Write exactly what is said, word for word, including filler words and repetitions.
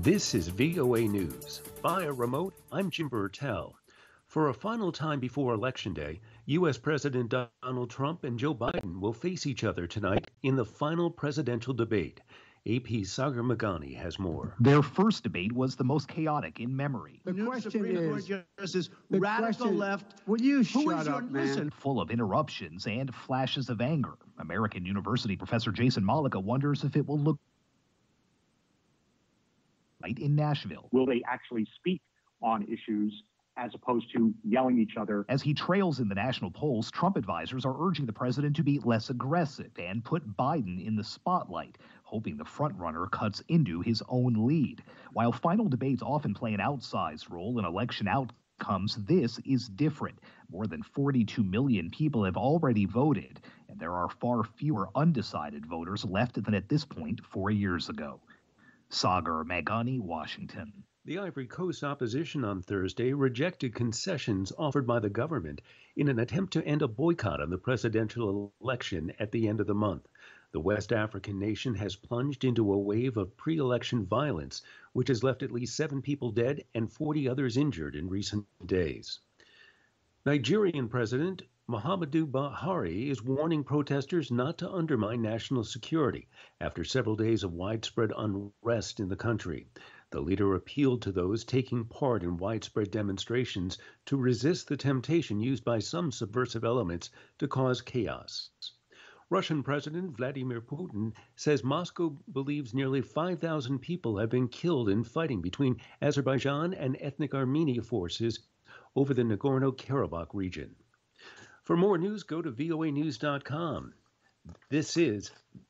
This is V O A News. Via remote, I'm Jim Burtell. For a final time before Election Day, U S. President Donald Trump and Joe Biden will face each other tonight in the final presidential debate. A P's Sagar Meghani has more. Their first debate was the most chaotic in memory. The New question Supreme is, Court Justice, the radical question- left. Will you Who shut is up, your, man? listen, Full of interruptions and flashes of anger. American University professor Jason Malika wonders if it will look right in Nashville. Will they actually speak on issues as opposed to yelling each other? As he trails in the national polls, Trump advisors are urging the president to be less aggressive and put Biden in the spotlight, hoping the frontrunner cuts into his own lead. While final debates often play an outsized role in election outcomes, this is different. More than forty-two million people have already voted, and there are far fewer undecided voters left than at this point four years ago. Sagar Meghani, Washington. The Ivory Coast opposition on Thursday rejected concessions offered by the government in an attempt to end a boycott on the presidential election at the end of the month. The West African nation has plunged into a wave of pre-election violence, which has left at least seven people dead and forty others injured in recent days. Nigerian President Muhammadu Buhari is warning protesters not to undermine national security after several days of widespread unrest in the country. The leader appealed to those taking part in widespread demonstrations to resist the temptation used by some subversive elements to cause chaos. Russian President Vladimir Putin says Moscow believes nearly five thousand people have been killed in fighting between Azerbaijan and ethnic Armenia forces over the Nagorno-Karabakh region. For more news, go to V O A news dot com. This is